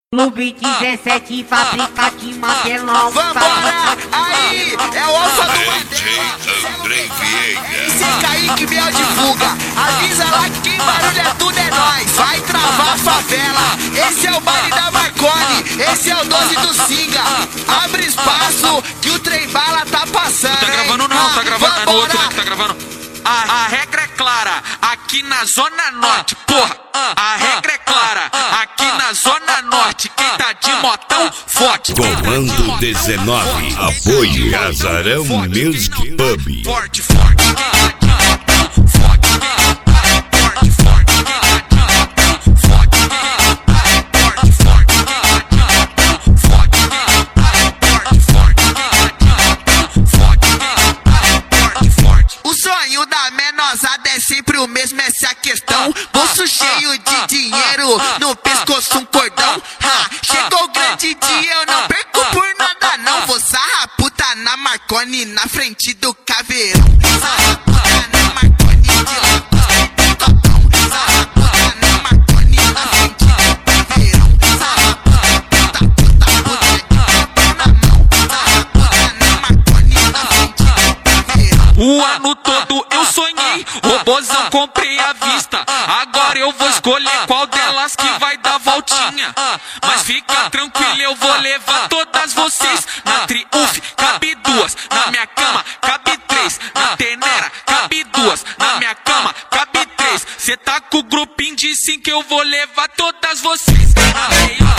Clube 17 fábrica de Magelão. Vambora! Aí! É o alfa do DJ Andrei Vieira. Esse Kaique Biel de fuga. Avisa lá que quem barulha tudo é nós. Vai travar a favela. Esse é o baile da Marconi. Esse é o 12 do Singa. Abre espaço que o trem bala tá passando. Tá gravando não, tá gravando. É no outro, né, que tá gravando. A regra é clara, aqui na Zona Norte, porra. A regra é clara, aqui na Zona Norte. Quem tá de motão, forte. Comando 19, apoio Casarão Music Pub. Forte, forte. Quem tá de motão, forte. Forte, forte. Quem tá de motão, forte. Forte, forte. Quem tá de motão, forte. Forte, forte. Quem tá de motão, forte. Forte, forte. O sonho da menosada é sempre o mesmo, essa é a questão. Bolso cheio de dinheiro, no pescoço um cordão. Chegou o grande dia, eu não perco por nada não. Vou sarrar puta na Marconi, na frente do caveirão. Sarrar puta na Marconi, de lá do copão. Sarrar puta na Marconi, na frente do caveirão. Sarrar puta de na mão. Sarrar puta na Marconi, na frente do caveirão. O ano todo eu sonhei, robozão comprei à vista. Agora eu vou escolher qual delas que vai dar voltinha. Mas fica tranquilo, eu vou levar todas vocês. Na Triumph cabe duas, na minha cama cabe três. Na Tenera cabe duas, na minha cama cabe três. Cê tá com o grupinho de 5, eu vou levar todas vocês. Aí, ó.